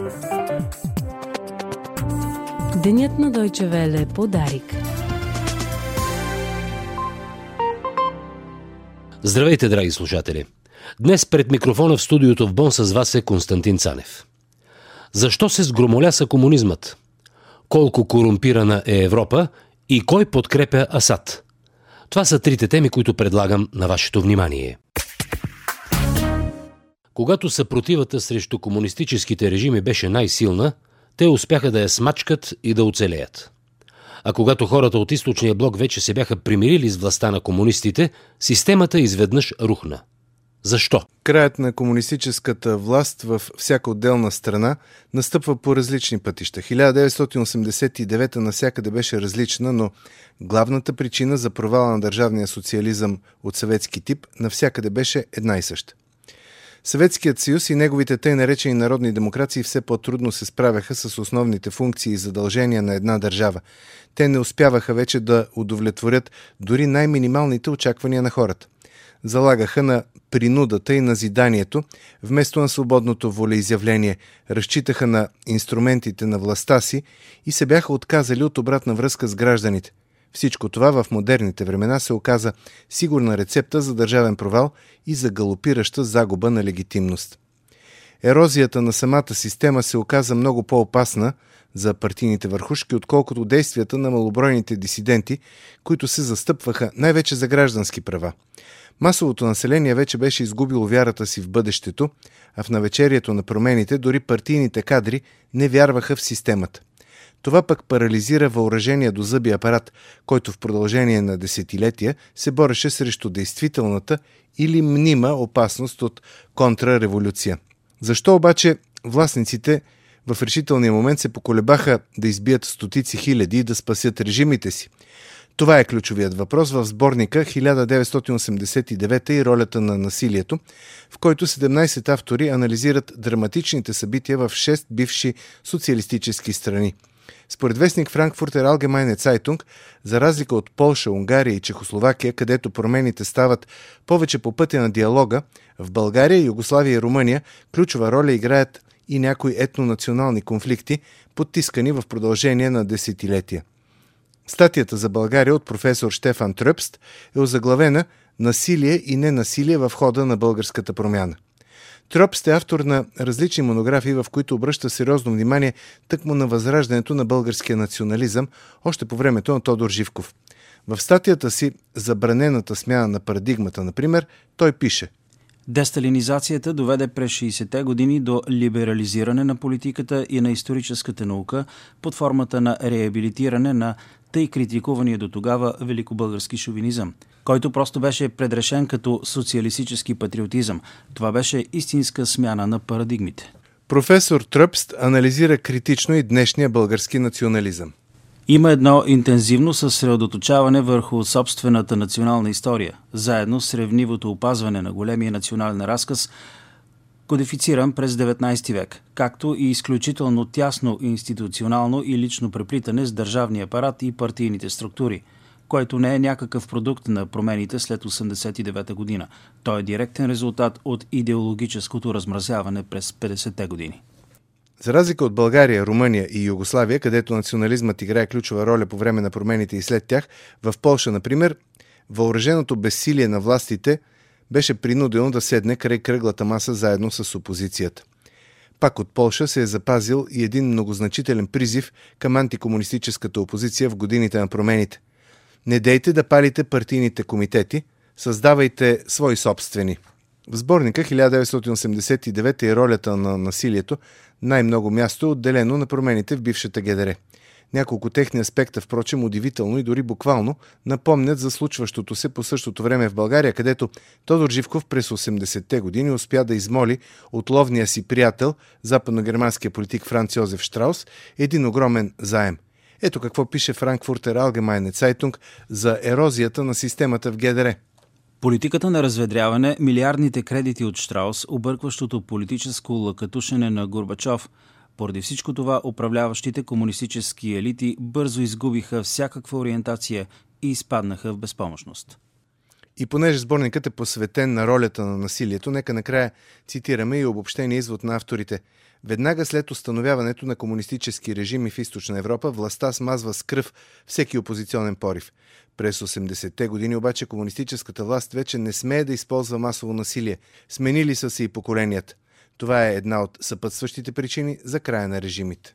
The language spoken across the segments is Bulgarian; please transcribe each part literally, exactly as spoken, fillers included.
Денят на Deutsche Welle подарик. Здравейте, драги слушатели! Днес пред микрофона в студиото в Бон с вас е Константин Цанев. Защо се сгромоляса комунизмът? Колко корумпирана е Европа и кой подкрепя Асад? Това са трите теми, които предлагам на вашето внимание. Когато съпротивата срещу комунистическите режими беше най-силна, те успяха да я смачкат и да оцелеят. А когато хората от източния блок вече се бяха примирили с властта на комунистите, системата изведнъж рухна. Защо? Краят на комунистическата власт във всяка отделна страна настъпва по различни пътища. хиляда деветстотин осемдесет и девета навсякъде беше различна, но главната причина за провала на държавния социализъм от съветски тип навсякъде беше една и съща. Съветският съюз и неговите тъй наречени народни демокрации все по-трудно се справяха с основните функции и задължения на една държава. Те не успяваха вече да удовлетворят дори най-минималните очаквания на хората. Залагаха на принудата и назиданието, вместо на свободното волеизявление, разчитаха на инструментите на властта си и се бяха отказали от обратна връзка с гражданите. Всичко това в модерните времена се оказа сигурна рецепта за държавен провал и за галопираща загуба на легитимност. Ерозията на самата система се оказа много по-опасна за партийните върхушки, отколкото действията на малобройните дисиденти, които се застъпваха най-вече за граждански права. Масовото население вече беше изгубило вярата си в бъдещето, а в навечерието на промените дори партийните кадри не вярваха в системата. Това пък парализира въоръжения до зъби апарат, който в продължение на десетилетия се бореше срещу действителната или мнима опасност от контрреволюция. Защо обаче властниците в решителния момент се поколебаха да избият стотици хиляди и да спасят режимите си? Това е ключовият въпрос в сборника хиляда деветстотин осемдесет и девета и ролята на насилието, в който седемнайсет автори анализират драматичните събития в шест бивши социалистически страни. Според вестник Frankfurter Allgemeine Zeitung, за разлика от Полша, Унгария и Чехословакия, където промените стават повече по пътя на диалога, в България, Югославия и Румъния ключова роля играят и някои етнонационални конфликти, потискани в продължение на десетилетия. Статията за България от професор Штефан Тръпст е озаглавена «Насилие и ненасилие в хода на българската промяна». Тръпст е автор на различни монографии, в които обръща сериозно внимание тъкмо на възраждането на българския национализъм още по времето на Тодор Живков. В статията си «Забранената смяна на парадигмата», например, той пише: Десталинизацията доведе през шейсетте години до либерализиране на политиката и на историческата наука под формата на реабилитиране на тъй критикувания до тогава великобългарски шовинизъм, който просто беше предрешен като социалистически патриотизъм. Това беше истинска смяна на парадигмите. Професор Тръпст анализира критично и днешния български национализъм. Има едно интензивно съсредоточаване върху собствената национална история, заедно с ревнивото опазване на големия национален разказ, кодифициран през деветнайсети век, както и изключително тясно институционално и лично преплитане с държавния апарат и партийните структури, което не е някакъв продукт на промените след осемдесет и девета година. Той е директен резултат от идеологическото размразяване през петдесетте години. За разлика от България, Румъния и Югославия, където национализмът играе ключова роля по време на промените и след тях, в Полша, например, въоръженото безсилие на властите беше принудено да седне край кръглата маса заедно с опозицията. Пак от Полша се е запазил и един многозначителен призив към антикомунистическата опозиция в годините на промените. Не дейте да палите партийните комитети, създавайте свои собствени. В сборника хиляда деветстотин осемдесет и девета и ролята на насилието най-много място е отделено на промените в бившата ГДР. Няколко техни аспекта, впрочем, удивително и дори буквално напомнят за случващото се по същото време в България, където Тодор Живков през осемдесетте години успя да измоли отловния си приятел, западногерманския политик Франц Йозеф Штраус, един огромен заем. Ето какво пише Frankfurter Allgemeine Zeitung за ерозията на системата в ГДР. Политиката на разведряване, милиардните кредити от Штраус, объркващото политическо лъкатушене на Горбачов. Поради всичко това управляващите комунистически елити бързо изгубиха всякаква ориентация и изпаднаха в безпомощност. И понеже сборникът е посветен на ролята на насилието, нека накрая цитираме и обобщения извод на авторите. Веднага след установяването на комунистически режими в Източна Европа, властта смазва с кръв всеки опозиционен порив. През осемдесетте години обаче комунистическата власт вече не смее да използва масово насилие. Сменили са се и поколенията. Това е една от съпътстващите причини за края на режимите.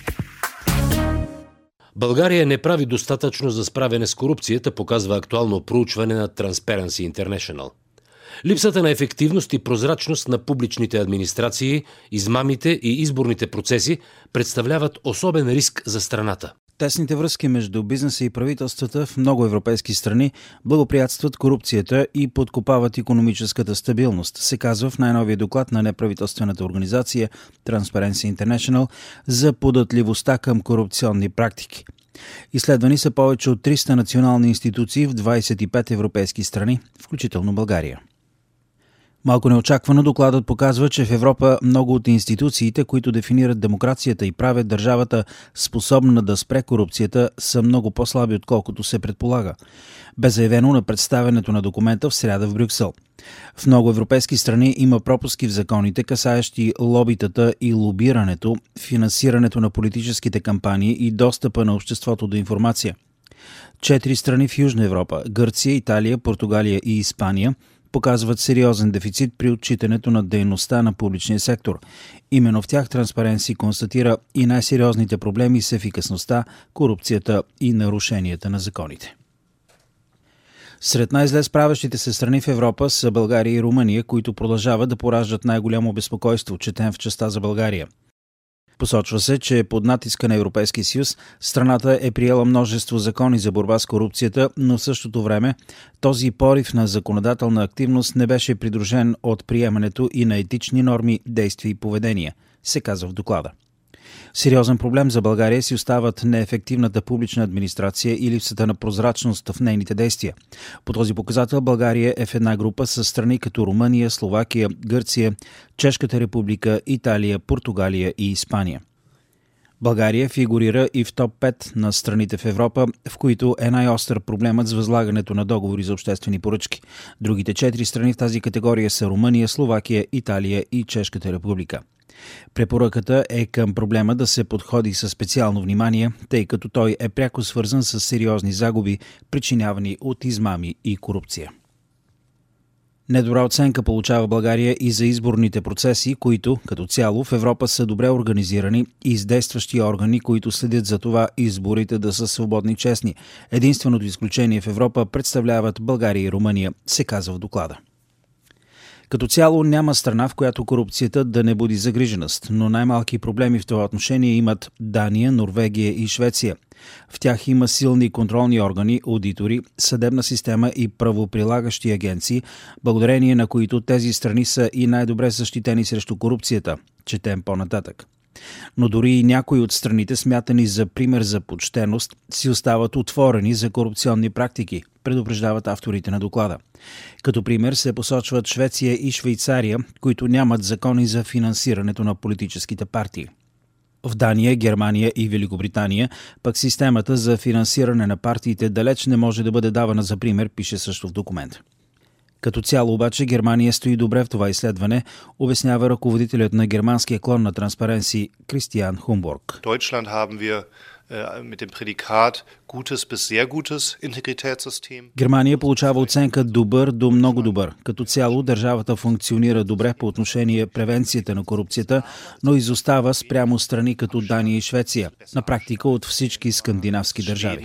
България не прави достатъчно за справяне с корупцията, показва актуално проучване на Transparency International. Липсата на ефективност и прозрачност на публичните администрации, измамите и изборните процеси представляват особен риск за страната. Тесните връзки между бизнеса и правителствата в много европейски страни благоприятстват корупцията и подкопават икономическата стабилност, се казва в най-новия доклад на неправителствената организация Transparency International за податливостта към корупционни практики. Изследвани са повече от триста национални институции в двадесет и пет европейски страни, включително България. Малко неочаквано докладът показва, че в Европа много от институциите, които дефинират демокрацията и правят държавата способна да спре корупцията, са много по-слаби, отколкото се предполага. Бе заявено на представянето на документа в сряда в Брюксел. В много европейски страни има пропуски в законите, касаещи лобитата и лобирането, финансирането на политическите кампании и достъпа на обществото до информация. Четири страни в Южна Европа – Гърция, Италия, Португалия и Испания – показват сериозен дефицит при отчитането на дейността на публичния сектор. Именно в тях Transparency констатира и най-сериозните проблеми с ефикасността, корупцията и нарушенията на законите. Сред най-зле справящите се страни в Европа са България и Румъния, които продължават да пораждат най-голямо безпокойство, четем в частта за България. Посочва се, че под натиска на Европейския съюз страната е приела множество закони за борба с корупцията, но в същото време този порив на законодателна активност не беше придружен от приемането и на етични норми, действия и поведения, се казва в доклада. Сериозен проблем за България си остават неефективната публична администрация и липсата на прозрачност в нейните действия. По този показател България е в една група с страни като Румъния, Словакия, Гърция, Чешката република, Италия, Португалия и Испания. България фигурира и в топ пет на страните в Европа, в които е най-остър проблемът с възлагането на договори за обществени поръчки. Другите четири страни в тази категория са Румъния, Словакия, Италия и Чешката република. Препоръката е към проблема да се подходи със специално внимание, тъй като той е пряко свързан с сериозни загуби, причинявани от измами и корупция. Недобра оценка получава България и за изборните процеси, които, като цяло, в Европа са добре организирани и с действащи органи, които следят за това изборите да са свободни и честни. Единственото изключение в Европа представляват България и Румъния, се казва в доклада. Като цяло няма страна, в която корупцията да не буди загриженост, но най-малки проблеми в това отношение имат Дания, Норвегия и Швеция. В тях има силни контролни органи, аудитори, съдебна система и правоприлагащи агенции, благодарение на които тези страни са и най-добре защитени срещу корупцията. Четем по-нататък. Но дори и някои от страните, смятани за пример за почтеност, си остават отворени за корупционни практики, предупреждават авторите на доклада. Като пример се посочват Швеция и Швейцария, които нямат закони за финансирането на политическите партии. В Дания, Германия и Великобритания пък системата за финансиране на партиите далеч не може да бъде давана за пример, пише също в документ. Като цяло обаче Германия стои добре в това изследване, обяснява ръководителят на германския клон на Transparency Кристиан Хумбург. Deutschland haben wir mit dem Prädikat gutes bis sehr gutes Integritätssystem. Германия получава оценка добър до много добър. Като цяло държавата функционира добре по отношение превенцията на корупцията, но изостава спрямо страни като Дания и Швеция, на практика от всички скандинавски държави,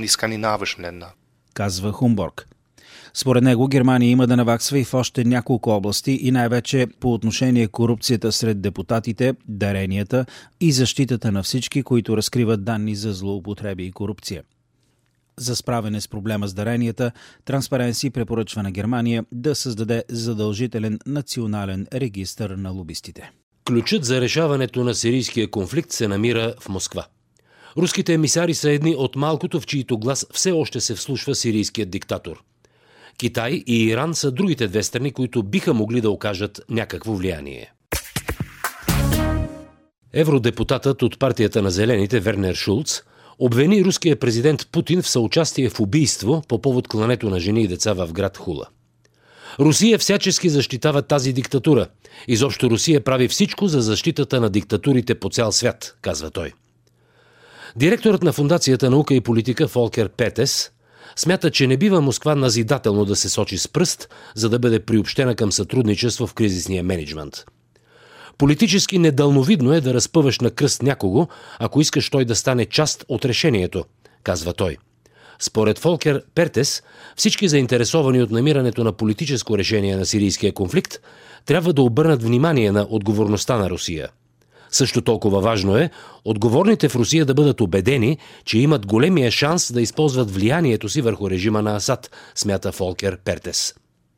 казва Хумбург. Според него Германия има да наваксва и в още няколко области и най-вече по отношение корупцията сред депутатите, даренията и защитата на всички, които разкриват данни за злоупотреби и корупция. За справяне с проблема с даренията, Transparency препоръчва на Германия да създаде задължителен национален регистър на лобистите. Ключът за решаването на сирийския конфликт се намира в Москва. Руските емисари са едни от малкото, в чието глас все още се вслушва сирийският диктатор. Китай и Иран са другите две страни, които биха могли да окажат някакво влияние. Евродепутатът от партията на Зелените Вернер Шулц обвини руския президент Путин в съучастие в убийство по повод клането на жени и деца в град Хула. Русия всячески защитава тази диктатура. Изобщо Русия прави всичко за защитата на диктатурите по цял свят, казва той. Директорът на Фондацията наука и политика Фолкер Петес смята, че не бива Москва назидателно да се сочи с пръст, за да бъде приобщена към сътрудничество в кризисния мениджмънт. Политически недалновидно е да разпъваш на кръст някого, ако искаш той да стане част от решението, казва той. Според Фолкер Пертес, всички заинтересовани от намирането на политическо решение на сирийския конфликт трябва да обърнат внимание на отговорността на Русия. Също толкова важно е отговорните в Русия да бъдат убедени, че имат големия шанс да използват влиянието си върху режима на Асад, смята Фолкер Пертес.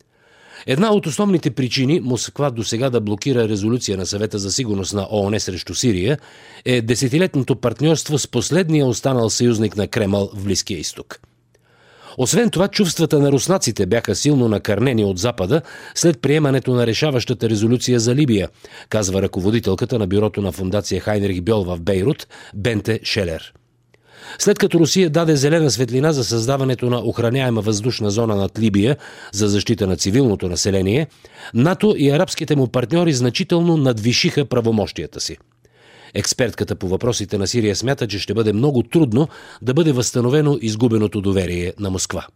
Една от основните причини Москва досега да блокира резолюция на Съвета за сигурност на ООН срещу Сирия е десетилетното партньорство с последния останал съюзник на Кремъл в Близкия изток. Освен това, чувствата на руснаците бяха силно накърнени от Запада след приемането на решаващата резолюция за Либия, казва ръководителката на бюрото на фондация Хайнрих Бьол в Бейрут, Бенте Шелер. След като Русия даде зелена светлина за създаването на охраняема въздушна зона над Либия за защита на цивилното население, НАТО и арабските му партньори значително надвишиха правомощията си. Експертката по въпросите на Сирия смята, че ще бъде много трудно да бъде възстановено изгубеното доверие на Москва.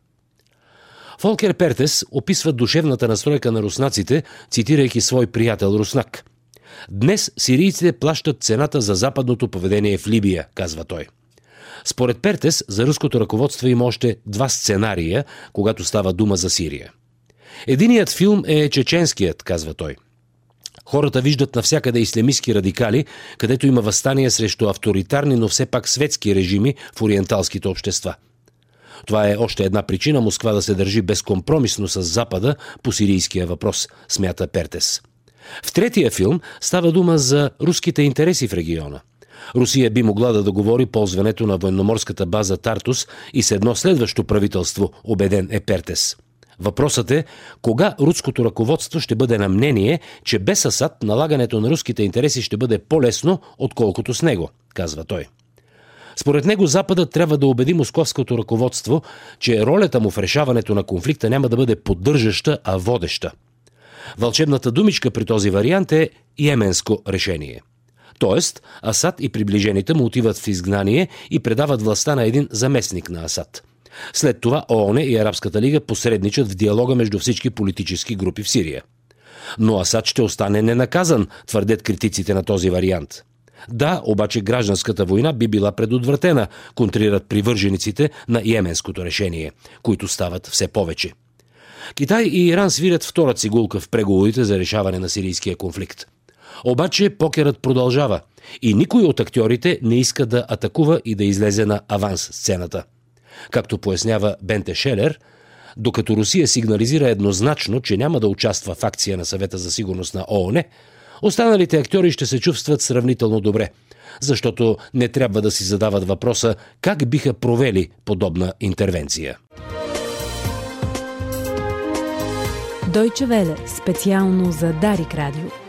Фолкер Пертес описва душевната настройка на руснаците, цитирайки свой приятел руснак. «Днес сирийците плащат цената за западното поведение в Либия», казва той. Според Пертес, за руското ръководство има още два сценария, когато става дума за Сирия. Единият филм е чеченският, казва той. Хората виждат навсякъде ислямистки радикали, където има въстания срещу авторитарни, но все пак светски режими в ориенталските общества. Това е още една причина Москва да се държи безкомпромисно с Запада по сирийския въпрос, смята Пертес. В третия филм става дума за руските интереси в региона. Русия би могла да договори ползването на военноморската база Тартус и с едно следващо правителство, убеден е Пертес. Въпросът е, кога руското ръководство ще бъде на мнение, че без Асад налагането на руските интереси ще бъде по-лесно, отколкото с него, казва той. Според него Западът трябва да убеди московското ръководство, че ролята му в решаването на конфликта няма да бъде поддържаща, а водеща. Вълшебната думичка при този вариант е йеменско решение. Тоест, Асад и приближените му отиват в изгнание и предават властта на един заместник на Асад. След това ООН и Арабската лига посредничат в диалога между всички политически групи в Сирия. Но Асад ще остане ненаказан, твърдят критиците на този вариант. Да, обаче гражданската война би била предотвратена, контрират привържениците на йеменското решение, които стават все повече. Китай и Иран свирят втора цигулка в преговорите за решаване на сирийския конфликт. Обаче покерът продължава и никой от актьорите не иска да атакува и да излезе на аванс сцената. Както пояснява Бенте Шелер, докато Русия сигнализира еднозначно, че няма да участва в акция на Съвета за сигурност на ООН, останалите актьори ще се чувстват сравнително добре, защото не трябва да си задават въпроса как биха провели подобна интервенция. Deutsche Welle, специално за Дарик Радио.